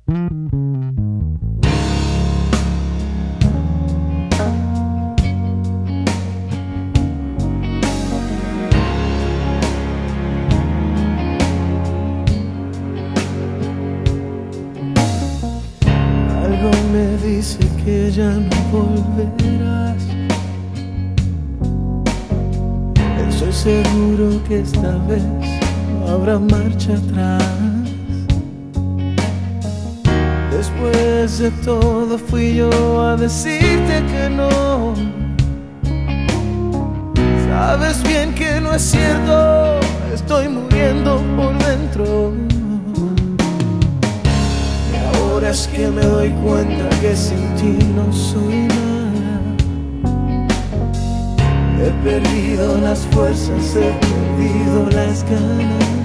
Algo me dice que ya no volverás. Estoy seguro que esta vez no habrá marcha atrás. Después de todo fui yo a decirte que no. Sabes bien que no es cierto, estoy muriendo por dentro. Ahora es que me doy cuenta que sin ti no soy nada. He perdido las fuerzas, he perdido las ganas.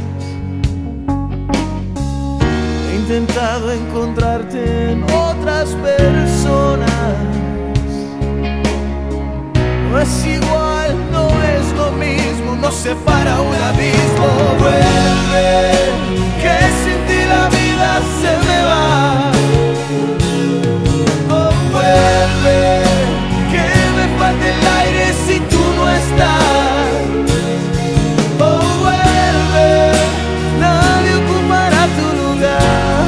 He intentado encontrarte en otras personas. No es igual, no es lo mismo, nos separa un abismo. Vuelve, que sin ti la vida se me va. Oh, vuelve, que me falta el aire si tú no estás. Oh, vuelve, nadie ocupará tu lugar.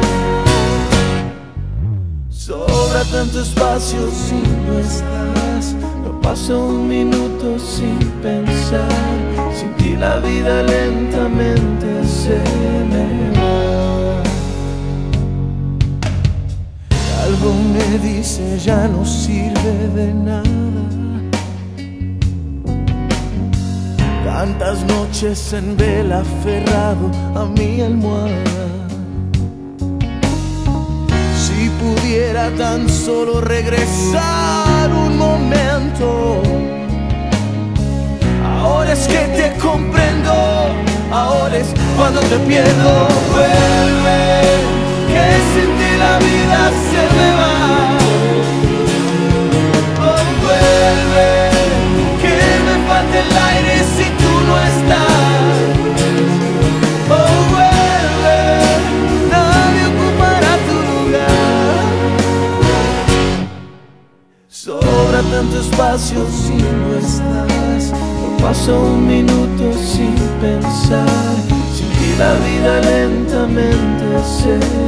Sobra tanto espacio si no estás. No paso un minuto sin pensar. Sin ti la vida lentamente se me va. Algo me dice ya no sirve de nada. Tantas noches en vela aferrado a mi almohada. Si pudiera tan solo regresar un momento. Ahora es que te comprendo, ahora es cuando te pierdo. Vuelve, que sin ti la vida se me va. Oh, vuelve, que me falta el aire si tú no estás. Oh, vuelve, nadie ocupará tu lugar. Sobra tanto espacio si no estás. No paso un minuto sin pensar. Sin ti la vida lentamente se